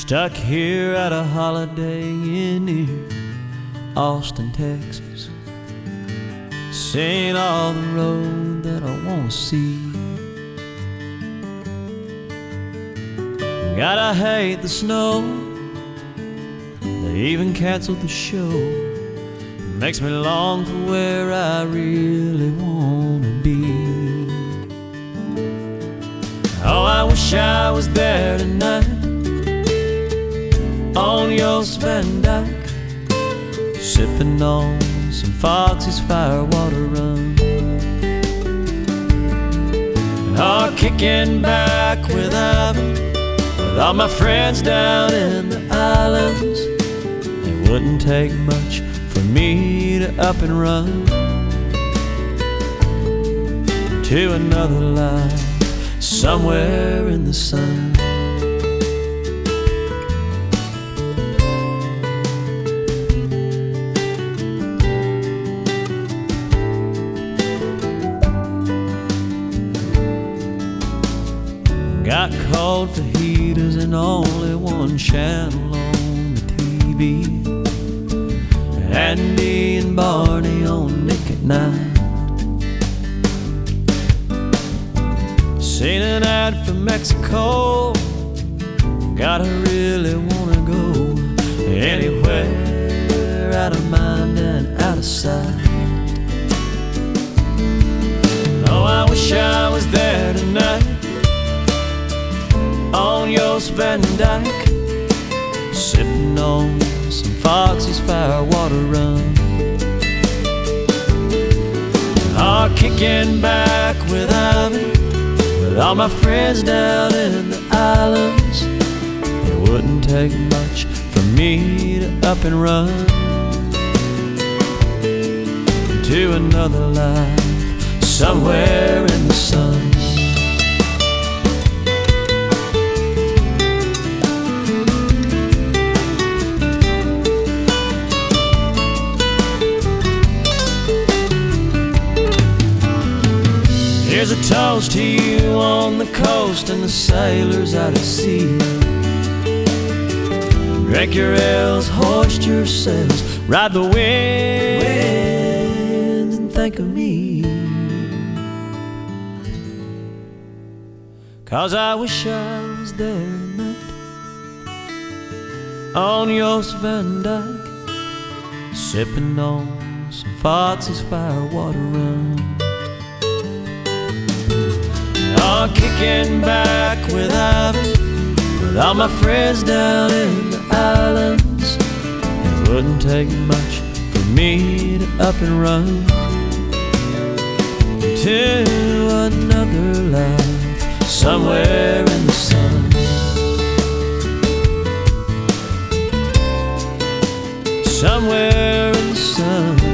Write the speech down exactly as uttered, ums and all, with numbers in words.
Stuck here at a holiday in near Austin, Texas, seeing all the road that I want to see. Gotta hate the snow, they even canceled the show. It makes me long for where I really want to be. Oh, I wish I was there tonight on Jost Van Dyke, sipping on some Foxy's Firewater Rum, or kicking back with Ivan, with all my friends down in the islands. It wouldn't take much for me to up and run to another life somewhere in the sun. Got cold fajitas and only one channel on the T V, Andy and Barney on Nick at Night. Seen an ad from Mexico, gotta really wanna go anywhere out of mind and out of sight. Oh, I wish I was there tonight on Jost Van Dyke, sipping on some Foxy's Firewater Rum, or kicking back with Ivan, with all my friends down in the islands. It wouldn't take much for me to up and run to another life somewhere in the sun. Here's a toast to you on the coast and the sailors out at sea. Drink your ales, hoist your sails, ride the winds and think of me. 'Cause I wish I was there tonight on Jost Van Dyke, sipping on some Foxy's Firewater Rum, or kicking back with Ivan, with all my friends down in the islands. It wouldn't take much for me to up and run to another life somewhere in the sun. Somewhere in the sun.